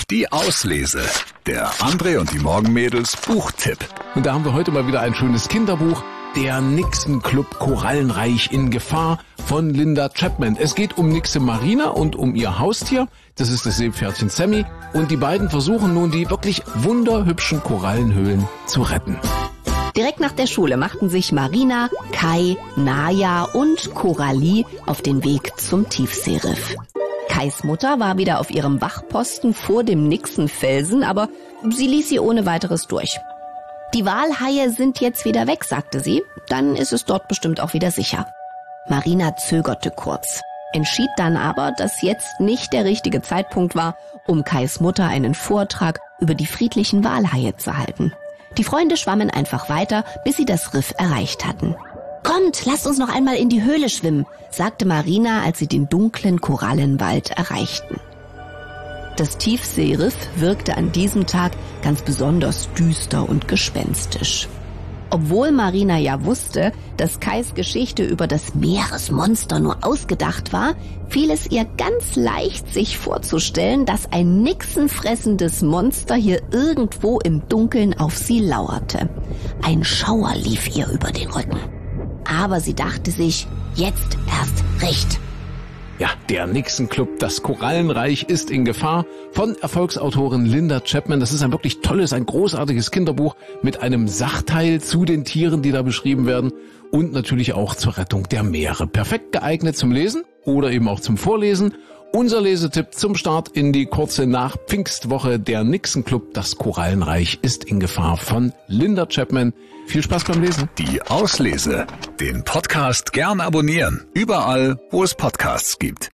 Die Auslese. Der André und die Morgenmädels Buchtipp. Und da haben wir heute mal wieder ein schönes Kinderbuch. Der Nixon-Club Korallenreich in Gefahr von Linda Chapman. Es geht um Nixe Marina und um ihr Haustier. Das ist das Seepferdchen Sammy. Und die beiden versuchen nun, die wirklich wunderhübschen Korallenhöhlen zu retten. Direkt nach der Schule machten sich Marina, Kai, Naya und Coralie auf den Weg zum Tiefseeriff. Kais Mutter war wieder auf ihrem Wachposten vor dem Nixon-Felsen, aber sie ließ sie ohne weiteres durch. Die Walhaie sind jetzt wieder weg, sagte sie. Dann ist es dort bestimmt auch wieder sicher. Marina zögerte kurz, entschied dann aber, dass jetzt nicht der richtige Zeitpunkt war, um Kais Mutter einen Vortrag über die friedlichen Walhaie zu halten. Die Freunde schwammen einfach weiter, bis sie das Riff erreicht hatten. »Kommt, lasst uns noch einmal in die Höhle schwimmen«, sagte Marina, als sie den dunklen Korallenwald erreichten. Das Tiefseeriff wirkte an diesem Tag ganz besonders düster und gespenstisch. Obwohl Marina ja wusste, dass Kais Geschichte über das Meeresmonster nur ausgedacht war, fiel es ihr ganz leicht, sich vorzustellen, dass ein nixenfressendes Monster hier irgendwo im Dunkeln auf sie lauerte. Ein Schauer lief ihr über den Rücken. Aber sie dachte sich, jetzt erst recht. Ja, der Nixon-Club, das Korallenreich ist in Gefahr von Erfolgsautorin Linda Chapman. Das ist ein wirklich tolles, ein großartiges Kinderbuch mit einem Sachteil zu den Tieren, die da beschrieben werden und natürlich auch zur Rettung der Meere. Perfekt geeignet zum Lesen oder eben auch zum Vorlesen. Unser Lesetipp zum Start in die kurze Nach-Pfingstwoche. Der Nixon-Club, das Korallenreich ist in Gefahr von Linda Chapman. Viel Spaß beim Lesen. Die Auslese. Den Podcast gern abonnieren. Überall, wo es Podcasts gibt.